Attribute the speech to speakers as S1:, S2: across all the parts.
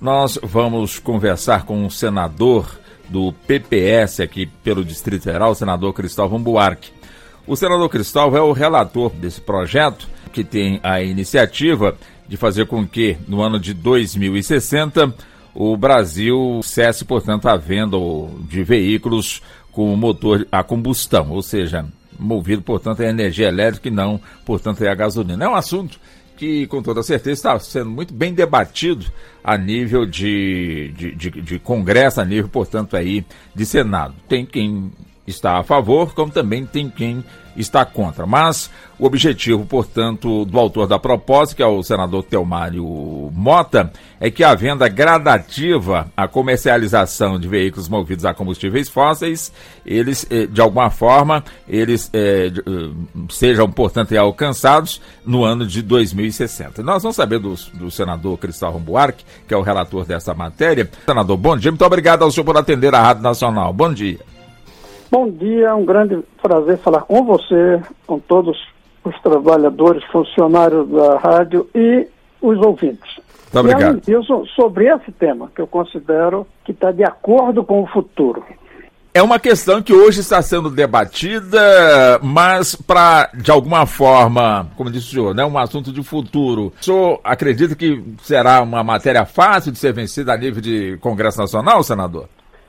S1: Nós vamos conversar com um senador do PPS aqui pelo Distrito Federal, o senador Cristóvão Buarque. O senador Cristóvão é o relator desse projeto, que tem a iniciativa de fazer com que, no ano de 2060, o Brasil cesse, portanto, a venda de veículos com motor a combustão, ou seja, movido, portanto, a energia elétrica e não, portanto, a gasolina. É um assunto que, com toda certeza, está sendo muito bem debatido a nível de Congresso, a nível, portanto, aí de Senado. Tem quem está a favor, como também tem quem está contra. Mas o objetivo, portanto, do autor da proposta, que é o senador Telmário Mota, é que a venda gradativa, a comercialização de veículos movidos a combustíveis fósseis, eles, de alguma forma, eles sejam, portanto, alcançados no ano de 2060. Nós vamos saber do senador Cristóvão Buarque, que é o relator dessa matéria. Senador, bom dia. Muito obrigado ao senhor por atender a Rádio Nacional. Bom dia.
S2: Bom dia, é um grande prazer falar com você, com todos os trabalhadores, funcionários da rádio e os ouvintes.
S1: Muito obrigado.
S2: E além disso, sobre esse tema, que eu considero que está de acordo com o futuro.
S1: É uma questão que hoje está sendo debatida, mas para, de alguma forma, como disse o senhor, né, um assunto de futuro. O senhor acredita que será uma matéria fácil de ser vencida a nível de Congresso Nacional, senador?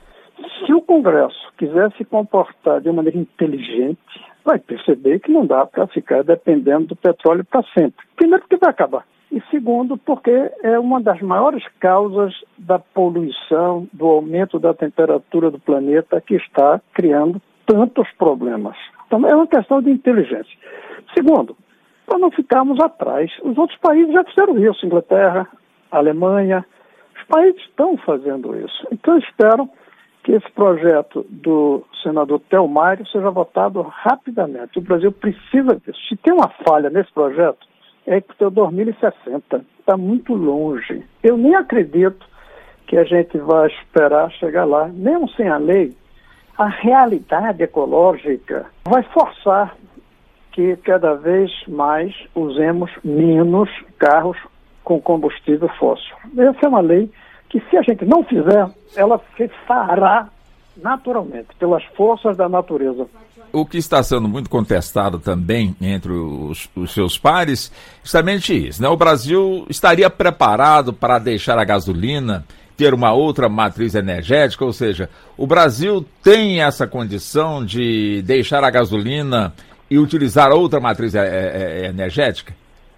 S2: Se o Congresso quiser se comportar de maneira inteligente, vai perceber que não dá para ficar dependendo do petróleo para sempre. Primeiro, porque vai acabar. E segundo, porque é uma das maiores causas da poluição, do aumento da temperatura do planeta que está criando tantos problemas. Então, é uma questão de inteligência. Segundo, para não ficarmos atrás, os outros países já fizeram isso, Inglaterra, Alemanha, os países estão fazendo isso. Então, eu espero que esse projeto do senador Telmário seja votado rapidamente. O Brasil precisa disso. Se tem uma falha nesse projeto, é que até 2060. Está muito longe. Eu nem acredito que a gente vai esperar chegar lá. Mesmo sem a lei, a realidade ecológica vai forçar que cada vez mais usemos menos carros com combustível fóssil. Essa é uma lei que, se a gente não fizer, ela se fará naturalmente, pelas forças da natureza.
S1: O que está sendo muito contestado também entre os seus pares, justamente isso, né? O Brasil estaria preparado para deixar a gasolina ter uma outra matriz energética, ou seja, o Brasil tem essa condição de deixar a gasolina e utilizar outra matriz energética?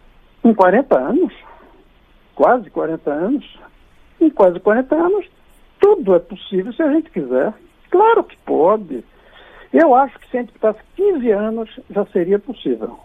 S2: Em 40 anos, quase 40 anos, em quase 40 anos, tudo é possível se a gente quiser. Claro que pode. Eu acho que se a gente passasse 15 anos, já seria possível.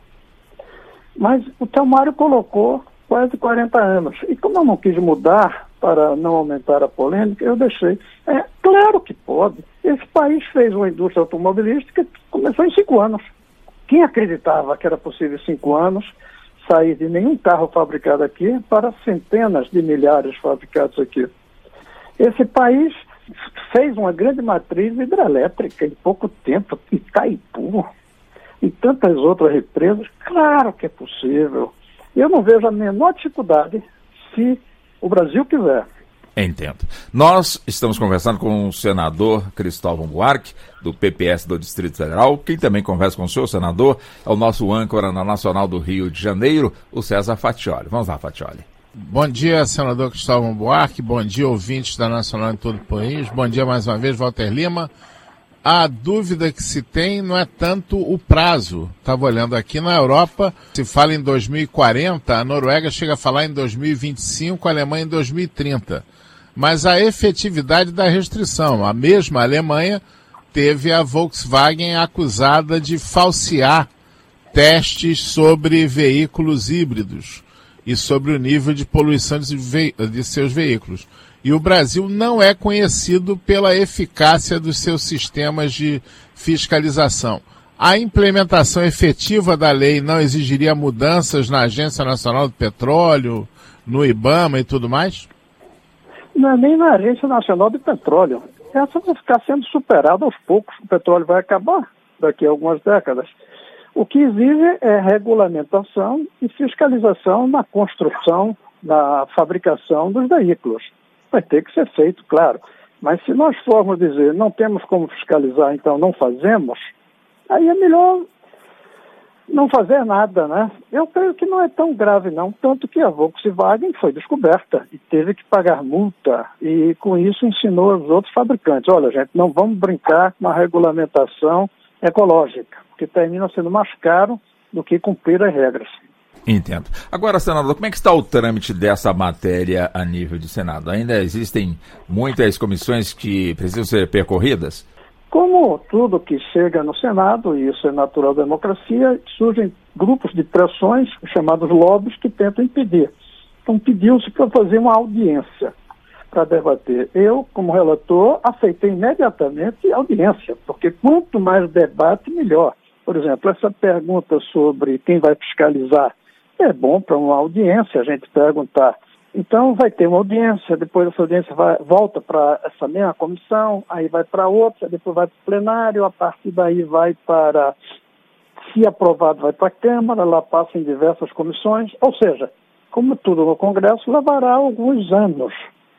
S2: Mas o Telmário colocou quase 40 anos. E como eu não quis mudar para não aumentar a polêmica, eu deixei. Claro que pode. Esse país fez uma indústria automobilística que começou em 5 anos. Quem acreditava que era possível em 5 anos sair de nenhum carro fabricado aqui para centenas de milhares fabricados aqui? Esse país fez uma grande matriz hidrelétrica em pouco tempo, Itaipu e tantas outras represas. Claro que é possível. Eu não vejo a menor dificuldade se o Brasil quiser.
S1: Entendo. Nós estamos conversando com o senador Cristóvão Buarque, do PPS do Distrito Federal. Quem também conversa com o senhor, senador, é o nosso âncora na Nacional do Rio de Janeiro, o César Fatioli. Vamos lá, Fatioli.
S3: Bom dia, senador Cristóvão Buarque. Bom dia, ouvintes da Nacional em todo o país. Bom dia mais uma vez, Walter Lima. A dúvida que se tem não é tanto o prazo. Estava olhando aqui na Europa, se fala em 2040, a Noruega chega a falar em 2025, a Alemanha em 2030. Mas a efetividade da restrição. A mesma Alemanha teve a Volkswagen acusada de falsear testes sobre veículos híbridos e sobre o nível de poluição de seus veículos. E o Brasil não é conhecido pela eficácia dos seus sistemas de fiscalização. A implementação efetiva da lei não exigiria mudanças na Agência Nacional do Petróleo, no IBAMA e tudo mais?
S2: Não é nem na Agência Nacional do Petróleo. Essa vai ficar sendo superada aos poucos. O petróleo vai acabar daqui a algumas décadas. O que exige é regulamentação e fiscalização na construção, na fabricação dos veículos. vai ter que ser feito, claro. Mas se nós formos dizer não temos como fiscalizar, então não fazemos, aí é melhor não fazer nada, né? Eu creio que não é tão grave não, tanto que a Volkswagen foi descoberta e teve que pagar multa e com isso ensinou aos outros fabricantes, olha gente, não vamos brincar com a regulamentação ecológica, porque termina sendo mais caro do que cumprir as regras.
S1: Entendo. Agora, senador, como é que está o trâmite dessa matéria a nível de Senado? Ainda existem muitas comissões que precisam ser percorridas?
S2: Como tudo que chega no Senado, e isso é natural da democracia, surgem grupos de pressões, chamados lobbies, que tentam impedir. Então pediu-se para fazer uma audiência para debater. Eu, como relator, aceitei imediatamente a audiência, porque quanto mais debate, melhor. Por exemplo, essa pergunta sobre quem vai fiscalizar é bom para uma audiência a gente perguntar. Então vai ter uma audiência, depois essa audiência volta para essa mesma comissão, aí vai para outra, depois vai para o plenário, a partir daí vai para, se aprovado, vai para a Câmara, lá passa em diversas comissões, ou seja, como tudo no Congresso, levará alguns anos.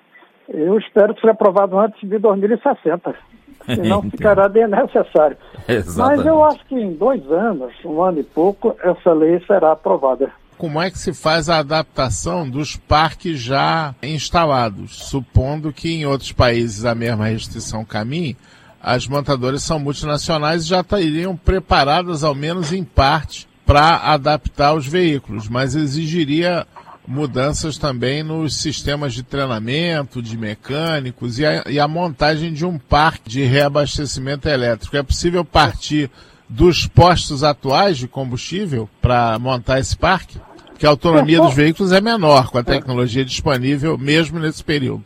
S2: Eu espero que seja aprovado antes de 2060, senão ficará desnecessário. Mas eu acho que em 2 anos, 1 ano e pouco, essa lei será aprovada.
S3: Como é que se faz a adaptação dos parques já instalados? Supondo que em outros países a mesma restrição caminhe, as montadoras são multinacionais e já estariam preparadas, ao menos em parte, para adaptar os veículos, mas exigiria mudanças também nos sistemas de treinamento, de mecânicos e a montagem de um parque de reabastecimento elétrico. É possível partir dos postos atuais de combustível para montar esse parque? Porque a autonomia dos veículos é menor com a tecnologia disponível mesmo nesse período.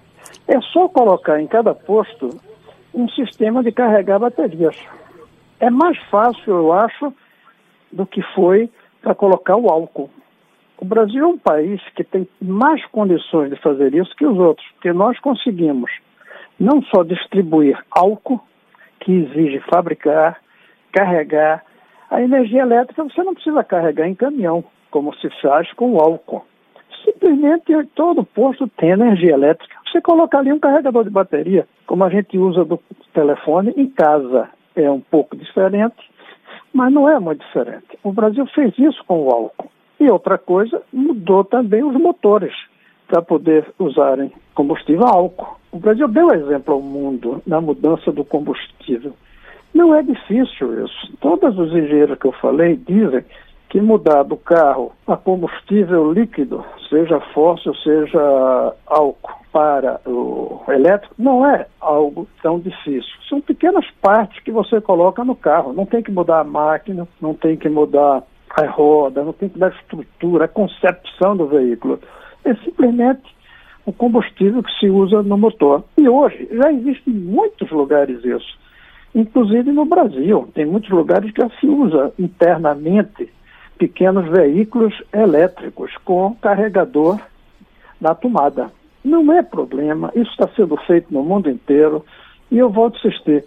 S2: É só colocar em cada posto um sistema de carregar baterias. É mais fácil, eu acho, do que foi para colocar o álcool. O Brasil é um país que tem mais condições de fazer isso que os outros, porque nós conseguimos não só distribuir álcool, que exige fabricar, carregar. A energia elétrica você não precisa carregar em caminhão, como se faz com o álcool. Simplesmente todo posto tem energia elétrica. Você coloca ali um carregador de bateria, como a gente usa do telefone em casa. É um pouco diferente, mas não é muito diferente. O Brasil fez isso com o álcool. E outra coisa, mudou também os motores para poder usarem combustível a álcool. O Brasil deu exemplo ao mundo na mudança do combustível. Não é difícil isso. Todos os engenheiros que eu falei dizem que mudar do carro a combustível líquido, seja fóssil, seja álcool, para o elétrico, não é algo tão difícil. São pequenas partes que você coloca no carro. Não tem que mudar a máquina, não tem que mudar a roda, não tem que mudar a estrutura, a concepção do veículo. É simplesmente o combustível que se usa no motor. E hoje já existe em muitos lugares isso. Inclusive no Brasil, tem muitos lugares que já se usa internamente pequenos veículos elétricos com carregador na tomada. Não é problema, isso está sendo feito no mundo inteiro. E eu volto a insistir,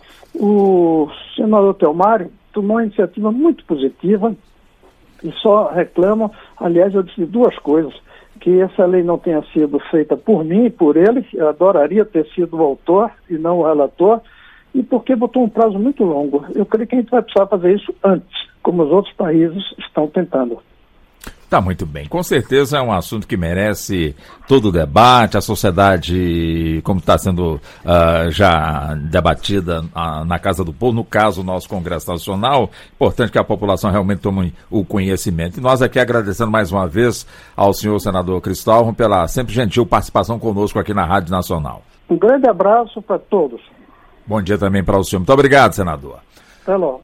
S2: o senador Telmário tomou uma iniciativa muito positiva e só reclamo, aliás, eu disse 2 coisas, que essa lei não tenha sido feita por mim e por ele, eu adoraria ter sido o autor e não o relator, e porque botou um prazo muito longo. Eu creio que a gente vai precisar fazer isso antes, como os outros países estão tentando.
S1: Tá muito bem. Com certeza é um assunto que merece todo o debate, a sociedade, como está sendo já debatida na Casa do Povo, no caso, o nosso Congresso Nacional, importante que a população realmente tome o conhecimento. E nós aqui agradecendo mais uma vez ao senhor senador Cristóvão pela sempre gentil participação conosco aqui na Rádio Nacional.
S2: Um grande abraço para todos.
S1: Bom dia também para o senhor. Muito obrigado, senador.
S2: Até logo.